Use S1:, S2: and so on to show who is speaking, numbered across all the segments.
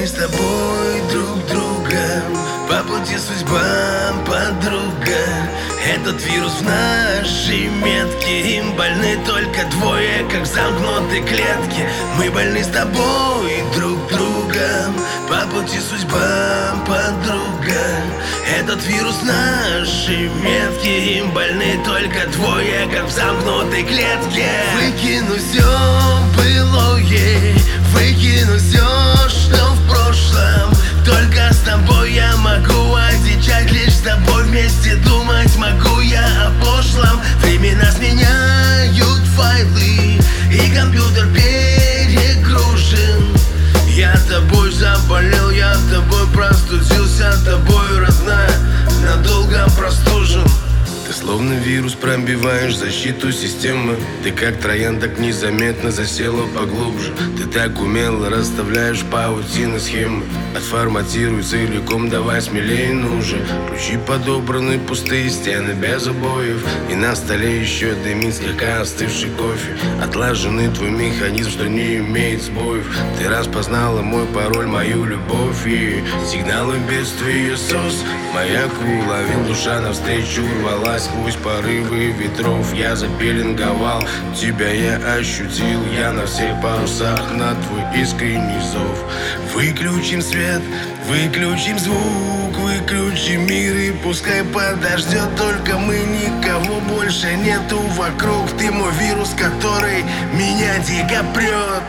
S1: с тобой друг другом, по пути судьба, подруга. Этот вирус в нашей метке, им больны только двое, как в замкнутой клетке. Мы больны с тобой друг другом, по пути судьба, подруга. Этот вирус в нашей метке, им больны только двое, как в замкнутой клетке. Выкину все былое, выкину все, что в прошлом. Только с тобой я могу отвечать, лишь с тобой вместе думать могу я о пошлом. Времена сменяют файлы, и компьютер перегружен. Я тобой заболел, я тобой простудился, тобой, родная, надолго простужен. Ты словно вирус пробиваешь защиту системы. Ты как троян, так незаметно засела поглубже. Ты так умело расставляешь паутины схемы. Отформатируй целиком, давай смелее, ну же. Ключи подобраны, пустые стены без обоев. И на столе еще дымит слегка остывший кофе. Отлаженный твой механизм, что не имеет сбоев. Ты распознала мой пароль, мою любовь и сигналы бедствия СОС. Маяк уловил, душа навстречу рвалась. Сквозь порывы ветров я запеленговал. Тебя я ощутил, я на всех парусах, на твой искренний зов. Выключим свет, выключим звук, выключим мир и пускай подождет. Только мы, никого больше нету вокруг. Ты мой вирус, который меня дико прет.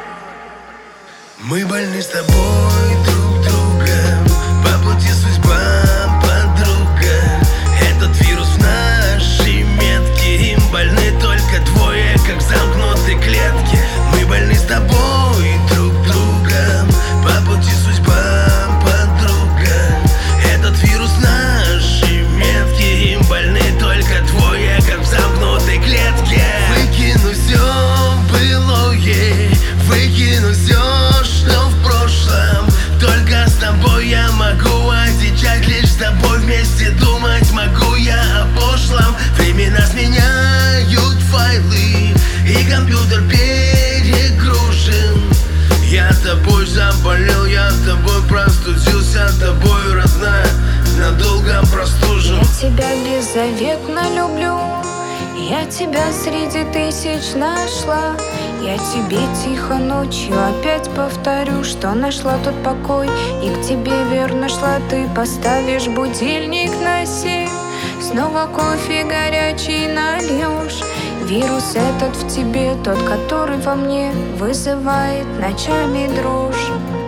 S1: Мы больны с тобой друг другом, по пути судьба, подруга. Этот вирус в нашей метке, им больны только двое, как в замкнутой клетке. Мы больны с тобой друг другом, по пути судьба, подруга. Этот вирус в нашей метке, им больны только двое, как в замкнутой клетке. Выкину все былое, выкину все, что в прошлом. Только с тобой я могу отвечать, лишь с тобой вместе думать могу я о пошлом. Времена сменяют файлы, и компьютер перегружен. Я тобой заболел, я тобой простудился, тобой, родная, надолго простужен.
S2: Я тебя беззаветно люблю, я тебя среди тысяч нашла. Я тебе тихо ночью опять повторю, что нашла тот покой, и к тебе верно шла ты. Поставишь будильник на 7, снова кофе горячий нальешь. Вирус этот в тебе, тот, который во мне вызывает ночами дрожь.